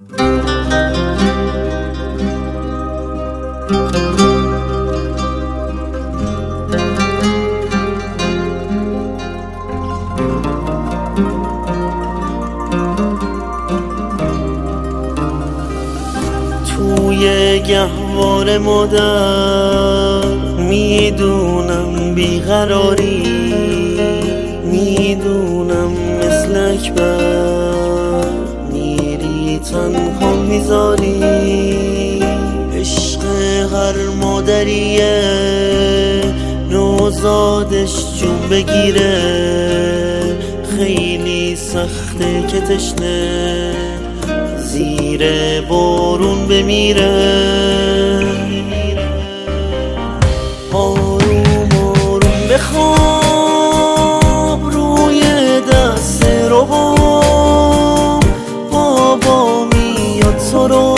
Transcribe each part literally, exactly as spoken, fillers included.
توی گهوار مادر میدونم بیقراری، میدونم مثل اکبر میری تنها میذاری. عشق هر مادریه نوزادش جون بگیره، خیلی سخته که تشنه زیر بارون بمیره. آروم آروم بخواب روی دست رو بام، بابا میاد تو رو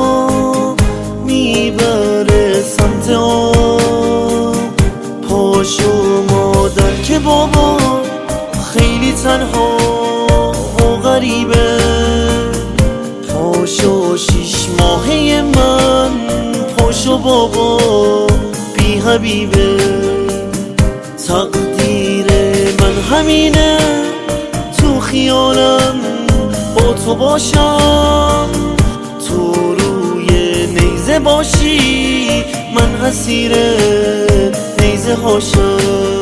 میبره سمت آب. پاشو مادر که بابا خیلی تنها و غریبه. پاشو شیش ماهه من، پاشو بابا بی حبیبه. تقدیر من همینه تو خیالم با تو باشم، تو روی نیزه باشی من اسیر نیزه هاشم.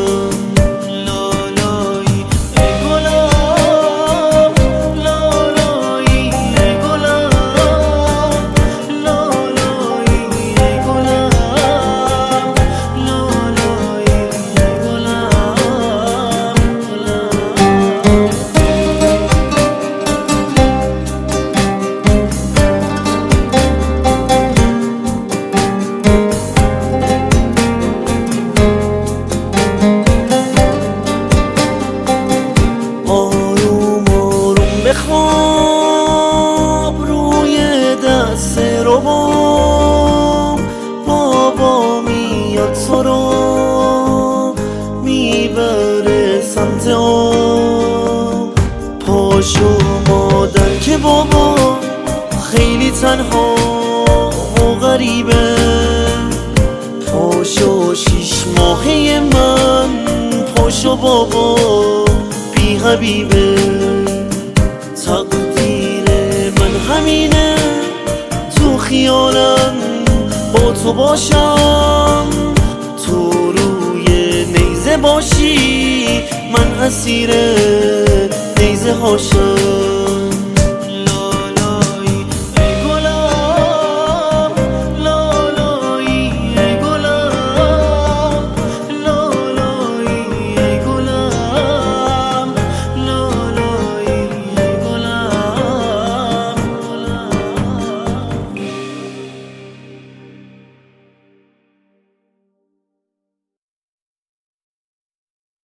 بخواب روی دست رو بام، بابا میاد تو رو میبره سمت آب. پاشو مادر که بابا خیلی تنها و غریبه. پاشو شیش ماهه من، پاشو بابا بی حبیبه. تقدیر من همینه تو خیالم با تو باشم، تو روی نیزه باشی من اسیر نیزه هاشم.